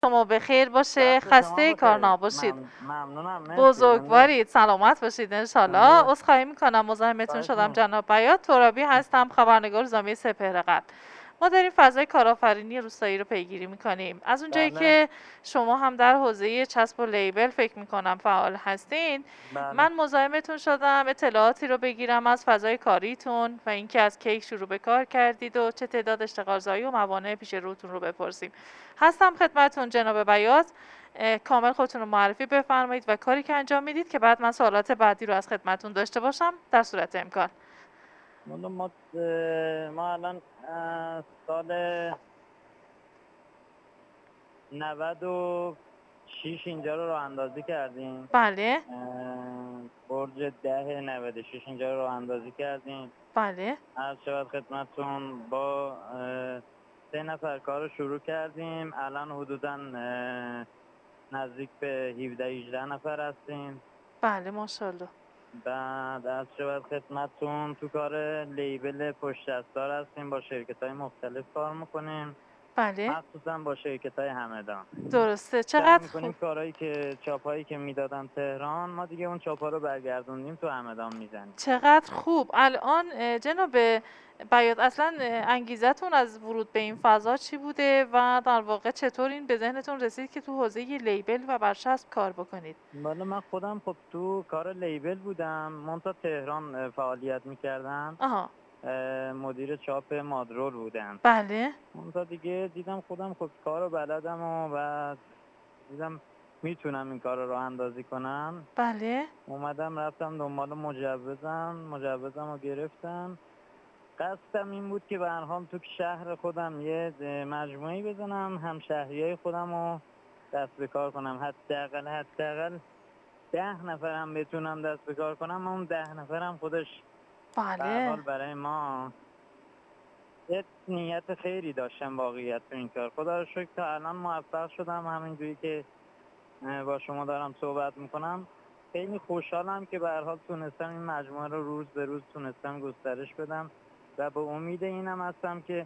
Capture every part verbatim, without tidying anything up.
شما به خیر باشه، وقت شما خسته کار بخیر. نباشید. مم... ممنونم، مرسی. زنده بزرگوارید، سلامت باشید انشالله. زنده عذرخواهی میکنم مزاحمتون خواهش شدم. می‌کنم. جناب بیات ترابی هستم، خبرنگار روزنامه سپهر قلب. ما داریم فضای کارآفرینی روستایی رو پیگیری میکنیم. از اونجایی بله که شما هم در حوزه چسب و لیبل فکر میکنم فعال هستین، بله من مزاحمتون شدم اطلاعاتی رو بگیرم از فضای کاریتون و اینکه از کی شروع به کار کردید و چه تعداد اشتغالزایی و موانع پیش روتون رو بپرسیم. هستم خدمتتون جناب بیات. اه، کامل خودتون رو معرفی بفرمایید و کاری که انجام میدید که بعد من سوالات بعدی رو از خدمتتون داشته باشم در صورت امکان. ما ما ما الان اه، سال نود و شش اینجا رو راه اندازی کردیم. بله اه، برج ده نود و شش اینجا رو راه اندازی کردیم. بله عرض شود خدمتتون با اه، سه نفر کار رو شروع کردیم. الان حدوداً اه، نزدیک به هفده هجده نفر هستیم. بله ماشاءالله. بعد از شود خدمتتون تو کار لیبل پشت دستار هستیم، با شرکت های مختلف کار میکنیم، بله مخصوصا با شرکت های همدان. درسته، سعی چقدر خوب. میکنیم کارهایی که چاپایی که میدادن تهران، ما دیگه اون چاپا رو برگردوندیم تو همدان میزنیم. چقدر خوب. الان اه، جناب بیات اصلا اه، انگیزتون از ورود به این فضا چی بوده و در واقع چطور این به ذهنتون رسید که تو حوزه لیبل و برچسب کار بکنید؟ بالا من خودم خب تو کار لیبل بودم، منتها تهران اه، فعالیت میکردم، آها مدیر چاپ مادرول بودم. بله منتها دیگه دیدم خودم خب کار رو بلدم و بعد دیدم میتونم این کار رو راه اندازی کنم. بله اومدم رفتم دنبال مجوزم مجوزم رو گرفتم. قصدم این بود که به هر حال تو شهر خودم یه مجموعی بزنم، همشهریای خودم رو دست به کار کنم. حداقل حداقل ده نفرم بتونم دست به کار کنم، اون ده نفرم خودش به هر بله حال برای ما یه نیت خیری داشتم واقعیت تو این کار. خدا رو شکر تا الان موفق شدم. همینجوری که با شما دارم صحبت میکنم خیلی خوشحالم که به هر حال تونستم این مجموعه رو روز به روز تونستم گسترش بدم و به امید اینم هستم که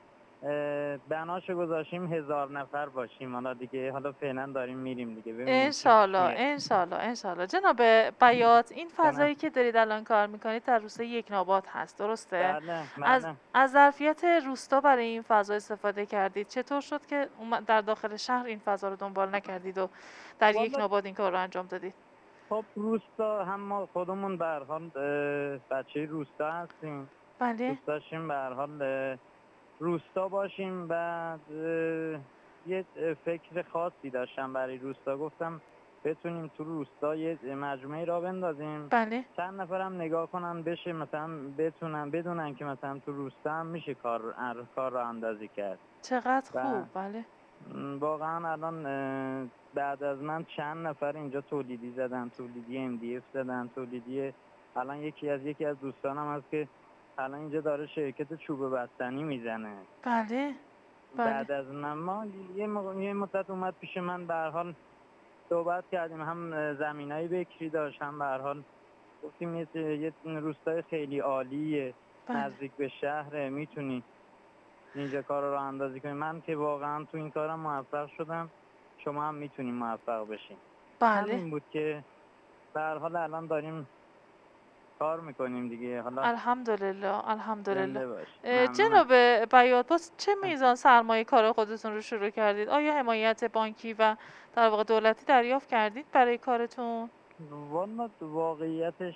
بناشو گذاشیم هزار نفر باشیم. حالا دیگه حالا فعلا داریم میریم دیگه، ببینیم چی پیش انشالله میاد. انشالله انشالله. جناب بیات این جانم. فضایی که دارید الان کار میکنید در روستای یکنواخت هست درسته؟ بله از بله. از ظرفیت روستا برای این فضا استفاده کردید. چطور شد که اوم- در داخل شهر این فضا رو دنبال نکردید و در والا یکنواخت این کار رو انجام دادید؟ خب روستا هم ما خودمون به هر حال بچه روستا هستیم، بله دوست داشتیم به هر حال روستا باشیم. بعد یه فکر خاصی داشتم برای روستا، گفتم بتونیم تو روستا یه مجموعه را بندازیم، بله چند نفرم نگاه کنن بشه، مثلا بتونن بدونن که مثلا تو روستا هم میشه کار کار را اندازی کرد. چقدر و خوب. بله واقعا الان بعد از من چند نفر اینجا تولیدی زدن، تولیدی ام دی اف زدن، تولیدی الان یکی از یکی از دوستانم هست که الان اینجا داره شرکت چوب بستنی میزنه. بله بله بعد از من ما یه, م... یه مدت اومد پیش من، به هر حال صحبت کردیم، هم زمینای بکری داشت، هم به هر حال گفتیم یه, یه روستای خیلی عالیه بله نزدیک به شهر، میتونی اینجا کار رو اندازی کنی. من که واقعا تو این کارم موفق شدم، شما هم میتونیم موفق بشین. بله همین بود که به هر حال الان داریم کار میکنیم دیگه. حالا الحمدلله الحمدلله. زنده باش. اه، ممنونم. جناب بیات باز چه میزان سرمایه کار خودتون رو شروع کردید؟ آیا حمایت بانکی و در واقع دولتی دریافت کردید برای کارتون؟ والا واقعیتش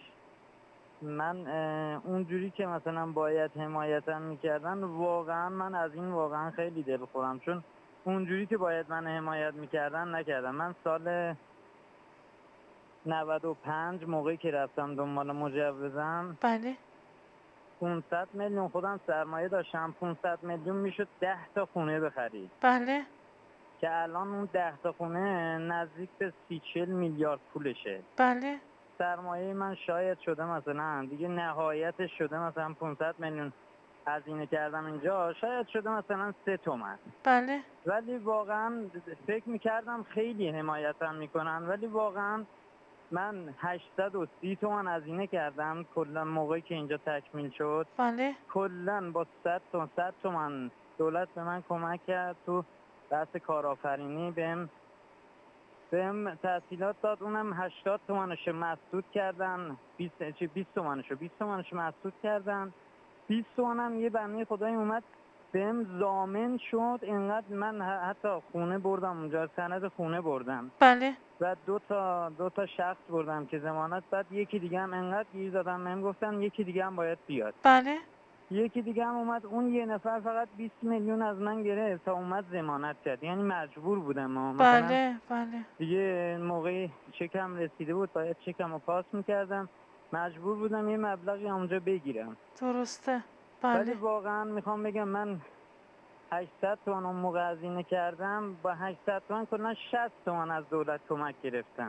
من اونجوری که مثلا باید حمایتم میکردن، واقعا من از این واقعا خیلی دلخورم، چون اونجوری که باید من حمایت میکردن نکردم. من سال نود و پنج موقعی که رفتم دنبال مجوزم بله پانصد میلیون خودم سرمایه داشتم، پانصد میلیون میشد ده تا خونه بخرید، بله که الان اون ده تا خونه نزدیک به سی چل میلیارد پولشه. بله سرمایه من شاید شده مثلا دیگه نهایتش شده مثلا پانصد میلیون هزینه کردم اینجا، شاید شده مثلا سه تومن. بله ولی واقعا فکر میکردم خیلی حمایتم میکنن، ولی واقعا من هشتصد و سی تومن هزینه کردم کلا موقعی که اینجا تکمیل شد. بله کلا با صد تومن صد تومن دولت به من کمک کرد تو بحث کارآفرینی بهم بهم تحصیلات داد، اونم هشتاد تومنشو مسدود کردن، بیست چی بیست تومنشو بیست تومنشو مسدود کردن. بیست تومنم یه بنده خدایی اومد بهم ضامن شد، اینقدر من ح- حتی خونه بردم اونجا، سند خونه بردم بله و دو تا دو تا شخص بردم که ضمانت. بعد یکی دیگه هم انقدر گیر دادم بهم گفتن یکی دیگه هم باید بیاد. بله یکی دیگه هم اومد، اون یه نفر فقط بیست میلیون از من گرفت تا اومد ضمانت کرد. یعنی مجبور بودم ما مثلا بله بله دیگه موقعی چکم رسیده بود باید چکم رو پاس میکردم، مجبور بودم یه مبلغی اونجا بگیرم. درسته. ولی بله واقعا میخوام بگم من هشتصد تومن اون موقع هزینه کردم، با هشتصد تومن کلا شصت تومن از دولت کمک گرفتم.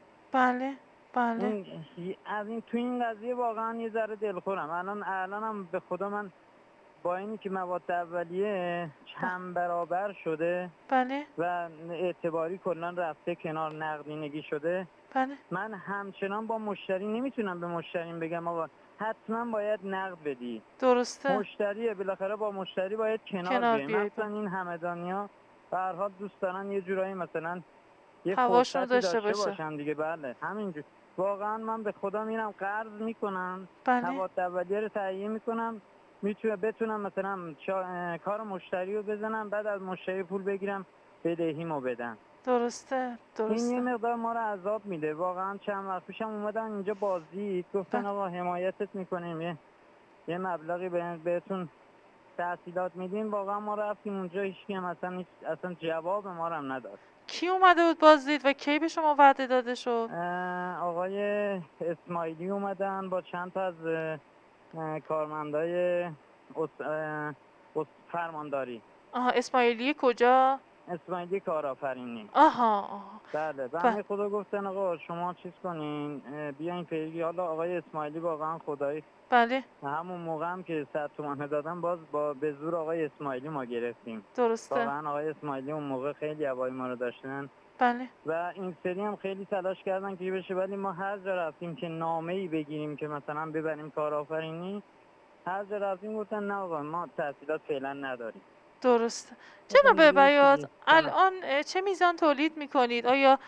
بله بله این از این تو این قضیه واقعا یه ذره دلخورم. الان الانم به خدا من با اینی که مواد اولیه چند برابر شده بله و اعتباری کلا رفته کنار، نقدینگی شده، بله من همچنان با مشتری نمیتونم به مشتریم بگم آقا حتما باید نقد بدی. درسته. مشتریه، بالاخره با مشتری باید کنار کنار بیایم. بیایید. مثلا این همدانیا به هر حال دوست دارن یه جورایی مثلا یه هواشون رو فرصتی داشته داشته باشه. باشن دیگه. بله همینجور. واقعا من به خدا میرم قرض میکنم، بله مواد اولیه رو تهیه میکنم، میتونه بتونم مثلا چا- کار مشتری رو بزنم، بعد از مشتری پول بگیرم بدهیمو بدم. درسته این یه درسته. مقدار ما رو عذاب میده. واقعا چند وقت پیشم اومدن اینجا بازدید، گفتن بله آقا حمایتت میکنیم، یه یه مبلغی به- بهتون تحصیلات میدیم. واقعا ما رفتیم اونجا، هیچکی هم اصلا هیچ اصلا جواب ما رو هم نداد. کی اومده بود بازدید و کی به شما وعده داده شد؟ اه، آقای اسماعیلی اومدن با چند تا از اه، اه، کارمندای اس- اه، اس- فرمانداری. آها اسماعیلی کجا؟ اسماعیلی کارآفرینی. آها آها. بله ب- بنده خدا گفتن آقا شما چیز کنین، اه، بیاین پیگی. حالا آقای اسماعیلی واقعا خدایی بله همون موقع هم که صد تومانه دادن باز با به زور آقای اسماعیلی ما گرفتیم. درسته. واقعا آقای اسماعیلی اون موقع خیلی هوای ما رو داشتن بله و این سری هم خیلی تلاش کردن که بشه، ولی ما هر جا رفتیم که نامه‌ای بگیریم که مثلا ببریم کارآفرینی، هر جا رفتیم گفتن نه آقا ما تحصیلات فعلا نداریم. درسته. مثلا جناب دیگه بیات هیچی. جانم. الان اه، چه میزان تولید میکنید؟ آیا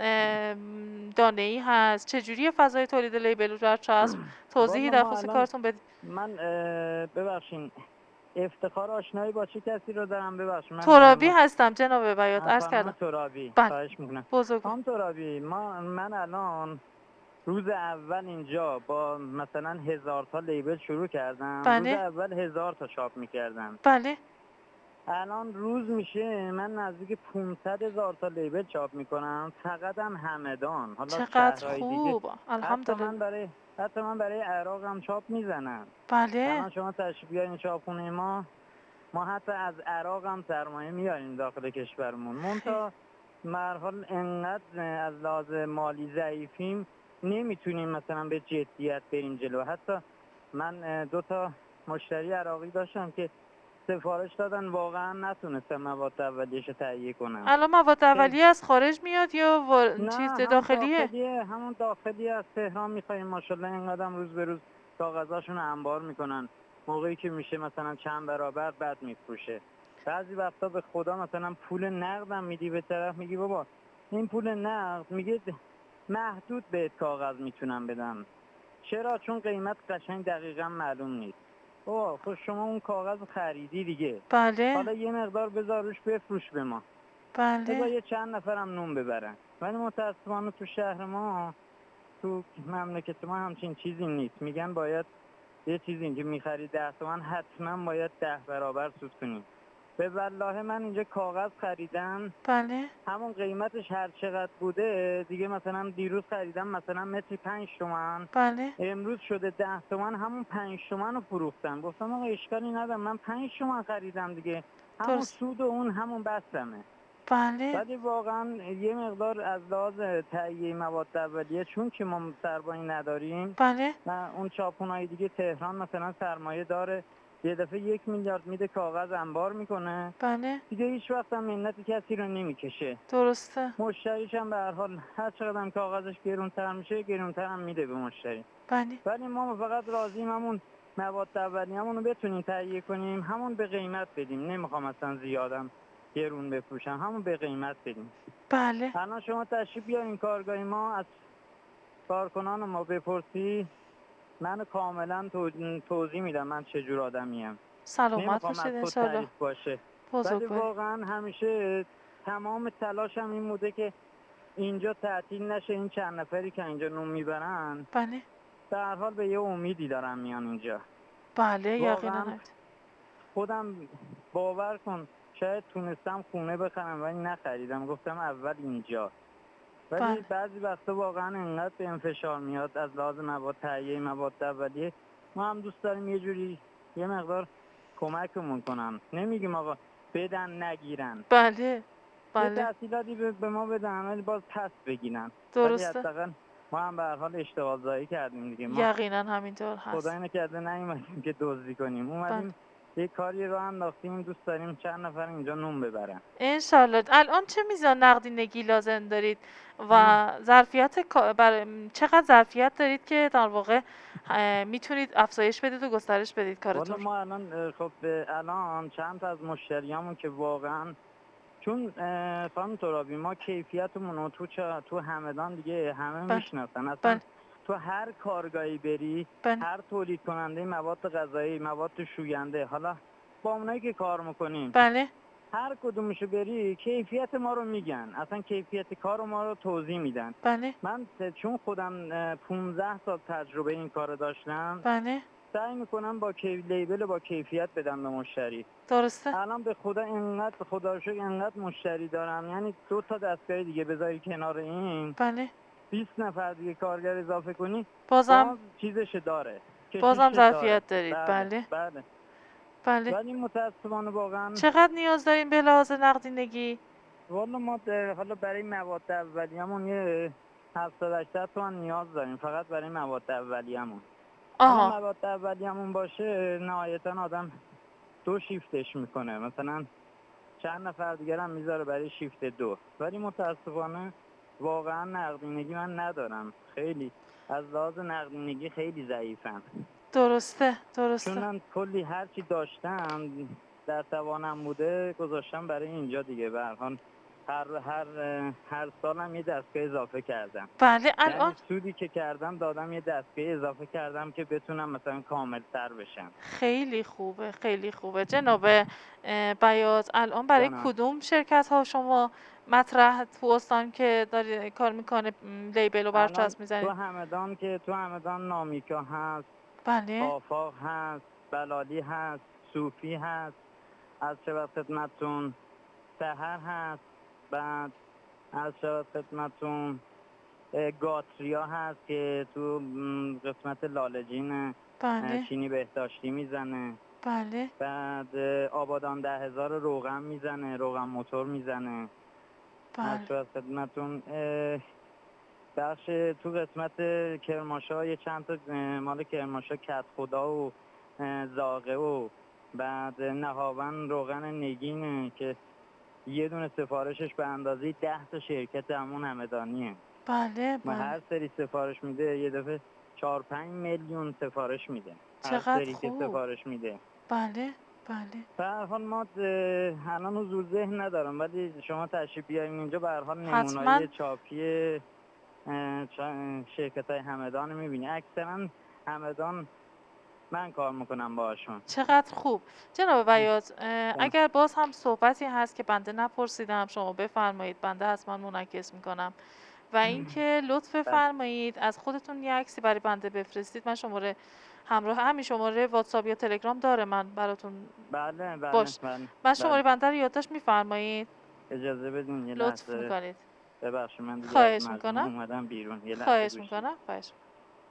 دانه ای هست؟ چجوری فضای تولید لیبل رو چسب؟ توضیحی والا در ما خصوص الان کارتون بدید. من اه، ببخشین افتخار آشنایی با چه کسی رو دارم؟ ببخشید من اه، ترابی ما هستم جناب بیات، عرض خانم کردم. ترابی، بله خواهش میکنم. بزرگ. خانم ترابی، ما من الان روز اول اینجا با مثلا هزار تا لیبل شروع کردم، روز بله اول هزار تا چاپ میکردم. بله الان روز میشه من نزدیک پانصد هزار تا لیبل چاپ میکنم، فقط هم همدان، حالا چقدر شهرهای دیگه. خوب. حتی من الحمدلله. برای حتی من برای عراق هم چاپ میزنم. بله الان شما تشریف بیارین چاپخونه ما، ما حتی از عراق هم سرمایه میاریم داخل کشورمون. خیلی منتها به هر حال انقدر از لحاظ مالی ضعیفیم، نمیتونیم مثلا به جدیت بریم جلو. حتی من دو تا مشتری عراقی داشتم که سفارش دادن، واقعا نتونستم مواد اولیه‌شو تهیه کنم. الان مواد خیلی اولیه از خارج میاد یا وا- نه، چیز همون داخلیه؟ داخلیه، همون داخلی از تهران میخوایم. ماشاءالله اینقدر روز به روز کاغذاشون انبار میکنن، موقعی که میشه مثلا چند برابر بعد میفروشه. بعضی وقتا به خدا مثلا پول نقدم میدی به طرف، میگی بابا این پول نقد، میگه محدود بهت کاغذ میتونم بدم. چرا؟ چون قیمت قشنگ دقیقا معلوم نیست. اوه خب شما اون کاغذ خریدی دیگه، بله حالا یه مقدار بذار روش بفروش به ما، بذار بله یه چند نفرم نون ببرن. ولی متاسفانه تو شهر ما، تو مملکت ما همچین چیزی نیست. میگن باید یه چیزی که میخری ده تومن حتما باید ده برابر سود کنیم. به والله من اینجا کاغذ خریدم، بله همون قیمتش هر چقدر بوده دیگه. مثلا دیروز خریدم مثلا متری پنج تومن، بله امروز شده ده تومن، همون پنج تومن رو فروختم. گفتم آقا اشکالی ندارم، من پنج تومن خریدم دیگه، همون درست. سود و اون همون بستمه. بله ولی واقعا یه مقدار از لحاظ تهیه مواد اولیه، چون که ما سرمایه نداریم بله و اون چاپخونه‌های دیگه تهران مثلا سرمایه داره، یه دفعه یک میلیارد میده کاغذ انبار میکنه بله دیگه، هیچ وقت هم منت کسی رو نمیکشه. درسته. مشتریش هم به هر حال هر چقدر هم کاغذش گرونتر میشه گرونتر هم میده به مشتری. بله ولی ما فقط راضیم همون مواد اولیه‌مون رو بتونیم تهیه کنیم، همون به قیمت بدیم. نمیخوام اصلا زیادم گرون بفروشن، همون به قیمت بدیم. بله الان شما تشریف بیارین کارگاه ما، از کارکنان ما بپرسی، من کاملا تو- توضیح میدم من چه جور آدمیم. سلامت نمیخوام از باشید خود انشالله. تعریف باشه، بزرگ ولی باشید. واقعا همیشه تمام تلاشم این بوده که اینجا تعطیل نشه. این چند نفری که اینجا نون میبرن بله در هر حال به یه امیدی دارن میان اینجا. بله یقینا واقعا همین. خودم باور کن شاید تونستم خونه بخرم ولی نخریدم، گفتم اول اینجا. ولی بله بعضی وقتا واقعا انقدر به انفشار میاد از لحاظ مواد تهیه مواد اولیه، ما هم دوست داریم یه جوری یه مقدار کمکمون کنن. نمیگیم آقا بدن نگیرن، بله یه بله تحصیلاتی به به ما بدن ولی باز پس بگیرن. ولی درسته حداقل ما هم به هر حال اشتغال زایی کردیم دیگه. ما یقینا همینطور هست. خدای نکرده نیومدیم که دزدی کنیم، اومدیم یه کاری رو انداختیم، دوست داریم چند نفر اینجا نون ببرن. انشالله. الان چه میزان نقدینگی لازم دارید و ما ظرفیت کا- بر... چقدر ظرفیت دارید که در واقع اه، میتونید افزایش بدید و گسترش بدید والا کارتون رو؟ ما الان اه، خب اه، الان چند تا از مشتریامون که واقعا چون اه، خانم ترابی ما کیفیتمون رو تو چا- تو همدان دیگه همه بله میشناسن. اصلا بله تو هر کارگاهی بری، بله هر تولید کننده مواد غذایی، مواد شوینده، حالا با اونایی که کار میکنیم بله هر کدومشو بری کیفیت ما رو میگن، اصلا کیفیت کار ما رو توضیح میدن. بله من ت- چون خودم اه، پونزده سال تجربه این کار رو داشتم، بله سعی میکنم با کی... لیبل با کیفیت بدم به مشتری. درسته الان به خدا انقدر به خدا رو شکر انقدر مشتری دارم، یعنی دو تا دستگاه دیگه بذاری کنار این بله بیست نفر دیگه کارگر اضافه کنی بازم باز چیزش داره، بازم کشیشش داره. ظرفیت دارید. بله بله بله. بله ولی متاسفانه واقعا چقدر نیاز داریم به لحاظ نقدینگی؟ والا ما ده- حالا برای مواد اولیه‌مون یه هفتاد هشتصد تومن نیاز داریم فقط برای مواد اولیه‌مون. حالا آها مواد اولیه‌مون باشه نهایتا آدم دو شیفتش میکنه، مثلا چند نفر دیگر هم میذاره برای شیفت دو. ولی متاسفانه واقعا نقدینگی من ندارم، خیلی از لحاظ نقدینگی خیلی ضعیفم. درسته چون درسته من کلی هرچی داشتم در توانم بوده گذاشتم برای اینجا دیگه. به هر حال هر هر هر سالم یه دستگاه اضافه کردم، بله الان یعنی سودی که کردم دادم یه دستگاه اضافه کردم که بتونم مثلا کامل تر بشم. خیلی خوبه خیلی خوبه جناب اه، بیاض. الان برای جانم کدوم شرکت ها شما مطرح تو استان که داری کار میکنه لیبل رو بر الان چسب تو میزنید؟ همدان که تو همدان نامیکا هست، بله آفاق هست، بلالی هست، صوفی هست، از شبت خدمتون سهر هست، بعد از شبت خدمتون اه، گاتریا هست که تو م، قسمت لالجین اه، بله چینی بهداشتی میزنه. بله بعد اه، آبادان ده هزار روغن میزنه، روغن موتور میزنه. از بله شبت خدمتون اه، بخش تو قسمت کرماشا یه چند تا اه، مال کرماشا کت خدا و اه، زاغه و بعد نهاون روغن نگینه که یه دونه سفارشش به اندازه ده تا شرکت همون همدانیه. بله و بله هر سری سفارش میده یه دفعه چهار پنج میلیون سفارش میده هر چقدر سری که خوب. سفارش میده. بله بله به هر حال ما اه، الان حضور ذهن ندارم ولی شما تشریف بیارین اینجا به هر حال حتما. نمونه‌های چاپی شرکت های همدان میبینی. اکثرا همدان من کار میکنم باشون. چقدر خوب جناب بیاض. اه، اگر باز هم صحبتی هست که بنده نپرسیدم شما بفرمایید، بنده حتما منعکس میکنم. و اینکه لطف فرمایید از خودتون یه عکسی برای بنده بفرستید. من شماره همراه همین شماره واتساپ یا تلگرام داره من براتون بله بله باش. بله من بله. شماره بنده رو یادداشت میفرمایید؟ اجازه بدین یه لطف لحظه میکنید. ببخشید من دیگه از خواهش مجموعه میکنم اومدم بیرون، یه لحظه خواهش گوش بدید. میکنم خواهش میکنم.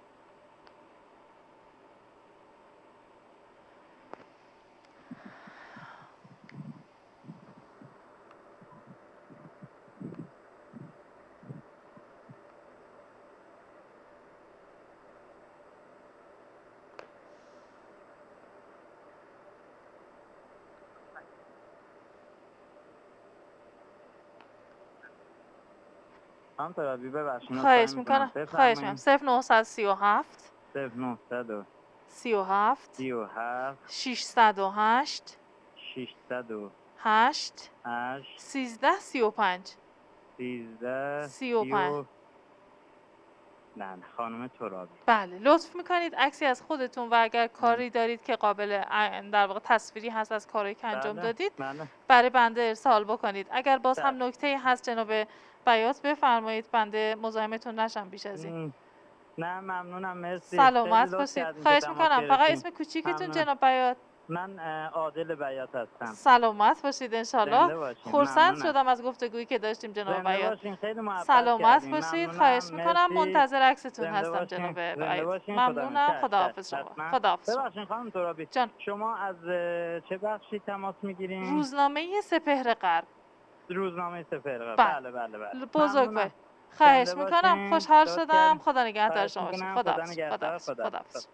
هم ترابی ببخشید خواهش عذرخواهی میکنم میکنم خواهش میکنم. بفرمایید. صفر نهصد سی و هفت صفر نهصد سی و هفت سی و هفت ششصد و هشت ششصد و هشت هشت سیزده سی و پنج سیزده سی و پنج. بله خانم ترابی. بله لطف میکنید عکسی از خودتون و اگر کاری دارید که قابل ا- در واقع تصویری هست از کاری که انجام بله دادید بله برای بنده ارسال بکنید. اگر باز بله. هم نکته هست جناب بیات بفرمایید، بنده مزاحمتون نشم بیش از این. م، نه ممنونم مرسی. خیلی سلامت لطف باشید. کردین که خواهش تماس میکنم فقط گرفتین. اسم کوچیکتون ممنونم. جناب بیات. من اه، عادل بیات هستم. سلامت باشید انشالله. زنده باشین. خرسند ممنونم. شدم از گفتگویی که داشتیم جناب زنده بیات. باشین خیلی محبت سلامت کردین. باشید. ممنونم خواهش میکنم مرسی. منتظر عکستون زنده هستم باشین. جناب زنده بیات. باشین. خدا ممنونم. نگهدار. خداحافظ شما. حتما. خداحافظ شما. ببخشید خانم ترابی جان. شما از اه، چه بخشی تماس میگیرین؟ روزنامه سپهر غرب. روزنامه سپهر. بله. بله بله بله. بزرگوار. ممنونم. خواهش زنده میکنم. باشین. خوشحال لطف شدم. کردین. خدا نگهدار خواهش شما باشید. میکنم. خدا خداحافظ. نگهدار. خداحافظ. خدا. خداحافظ.